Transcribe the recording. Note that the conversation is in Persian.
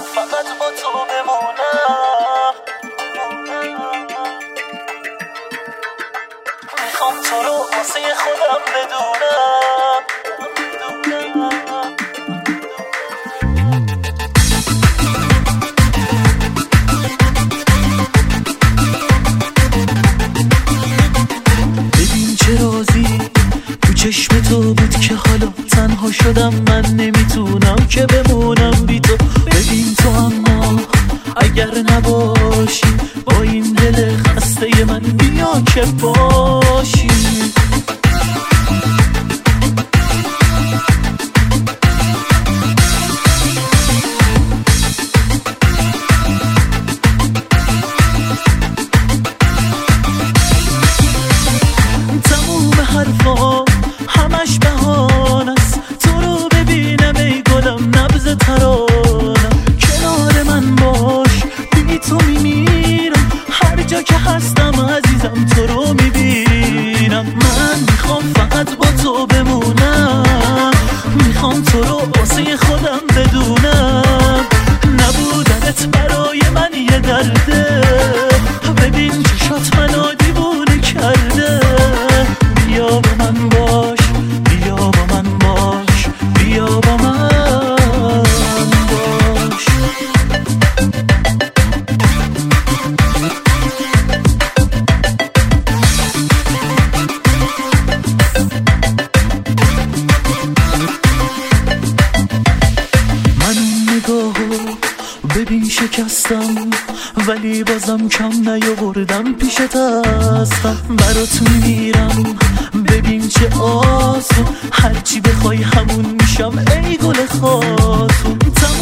فقط با تو بمونم. میخوام تو رو واسه خودم بدونم. ببین چه رازی تو چشم تو بود که حالا تنها شدم، من نمیتونم که بمونم بی تو. ببین تو اما اگر نباشی با این دل خسته من، بیا که باشی. تموم حرفا همش بهانه است، تو رو ببینم ای گلم نبض ترانم. کنار من باش بی تو میمیرم، هر جا که هستم عزیزم تو رو میبینم. من میخوام فقط با تو بمونم، میخوام تو رو واسه خودم بدونم. نبودنت برای من یه درده، ببین چشات منو دیوونه کرده. بیا با من باش، بیا با من باش، بیا با من باش. من اون نگاهو ببین شکستم، ولی بازم کم نیاوردم پیشت هستم. برات میمیرم ببین چه آسون، هرچی بخوای همون میشم ای گل خاتون.